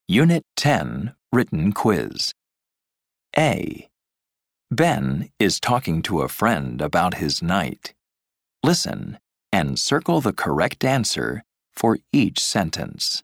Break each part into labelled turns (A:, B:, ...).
A: Unit 10 Written Quiz. A. Ben is talking to a friend about his night. Listen and circle the correct answer for each sentence.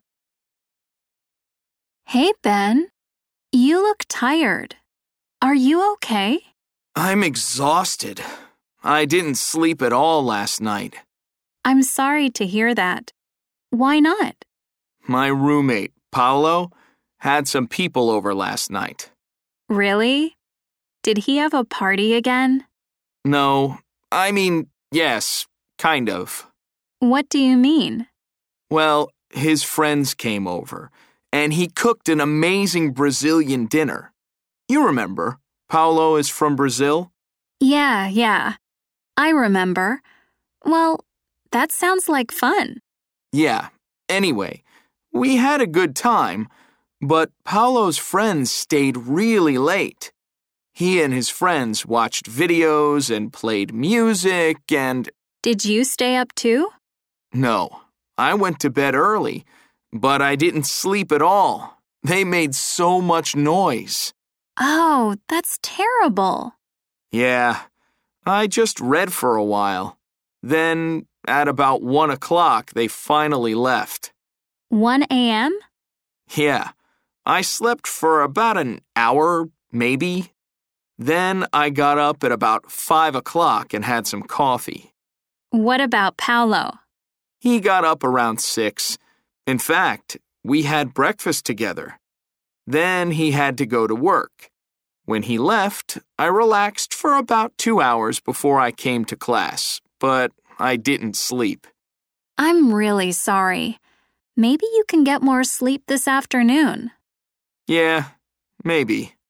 B: Hey, Ben. You look tired. Are you okay?
C: I'm exhausted. I didn't sleep at all last night.
B: I'm sorry to hear that. Why not?
C: My roommate, Paolo, had some people over last night.
B: Really? Did he have a party again?
C: No, yes, kind of.
B: What do you mean?
C: Well, his friends came over, and he cooked an amazing Brazilian dinner. You remember, Paolo is from Brazil?
B: Yeah. I remember. Well, that sounds like fun.
C: Yeah. Anyway, we had a good time, but Paolo's friends stayed really late. He and his friends watched videos and played music and...
B: Did you stay up too?
C: No, I went to bed early, but I didn't sleep at all. They made so much noise.
B: Oh, that's terrible.
C: Yeah, I just read for a while. Then, at about 1 o'clock, they finally left.
B: 1 a.m.?
C: Yeah, I slept for about an hour, maybe. Then I got up at about 5 o'clock and had some coffee.
B: What about Paolo?
C: He got up around 6. In fact, we had breakfast together. Then he had to go to work. When he left, I relaxed for about 2 hours before I came to class, but I didn't sleep.
B: I'm really sorry. Maybe you can get more sleep this afternoon.
C: Yeah, maybe.